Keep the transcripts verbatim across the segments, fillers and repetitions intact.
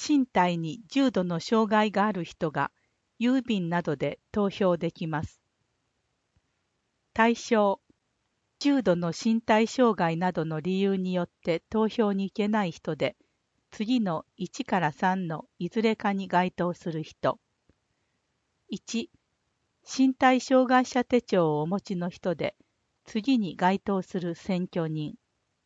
身体に重度の障害がある人が郵便などで投票できます。対象、重度の身体障害などの理由によって投票に行けない人で、次のいちからさんのいずれかに該当する人。いち、身体障害者手帳をお持ちの人で、次に該当する選挙人。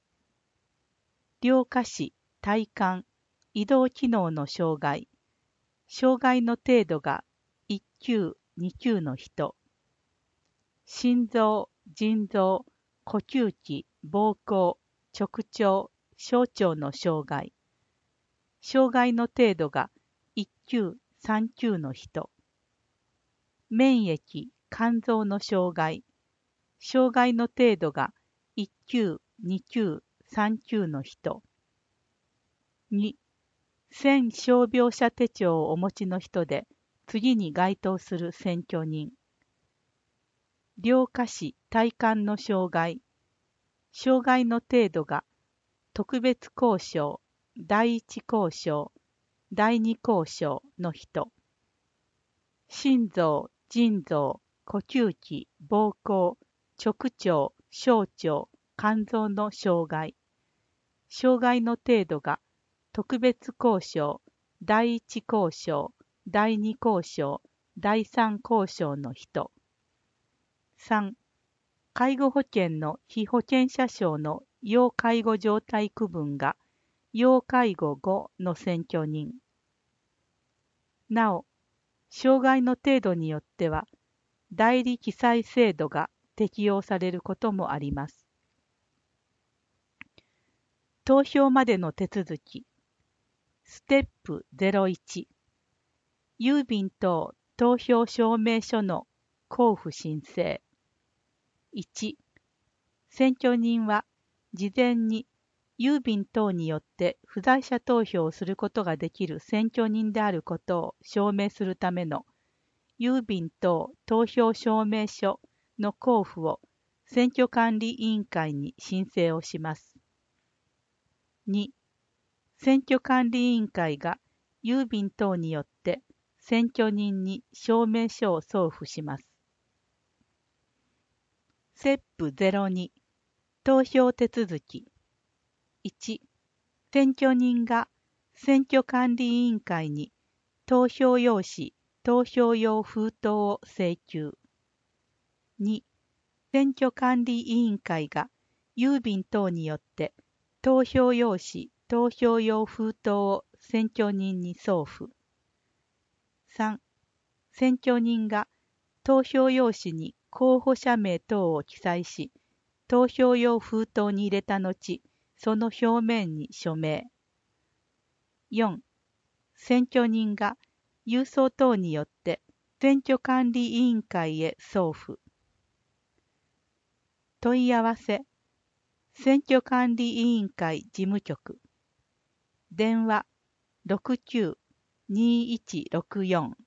両下肢、体幹、移動機能の障害。障害の程度がいっ級、に級の人。心臓、腎臓、呼吸器、膀胱、直腸、小腸の障害。障害の程度がいっ級、さん級の人。免疫、肝臓の障害。障害の程度がいっ級、に級、さん級の人。に、線傷病者手帳をお持ちの人で、次に該当する選挙人。両下肢、体幹の障害。障害の程度が特別交渉、第一交渉、第二交渉の人。心臓、腎臓、呼吸器、膀胱、直腸、小腸、肝臓の障害。障害の程度が特別交渉、第一交渉、第二交渉、第三交渉の人。さん、介護保険の被保険者証の要介護状態区分が要介護ごの選挙人。なお、障害の程度によっては、代理記載制度が適用されることもあります。投票までの手続き。ステップゼロいち。郵便等投票証明書の交付申請。いち、選挙人は事前に郵便等によって不在者投票をすることができる選挙人であることを証明するための郵便等投票証明書の交付を選挙管理委員会に申請をします。に、選挙管理委員会が郵便等によって選挙人に証明書を送付します。ステップゼロに、投票手続き。いち、選挙人が選挙管理委員会に投票用紙、投票用封筒を請求。に、選挙管理委員会が郵便等によって投票用紙、投票用封筒を選挙人に送付。さん、選挙人が投票用紙に候補者名等を記載し、投票用封筒に入れた後、その表面に署名。よん、選挙人が郵送等によって選挙管理委員会へ送付。問い合わせ。選挙管理委員会事務局。電話ろくきゅう にいちろくよん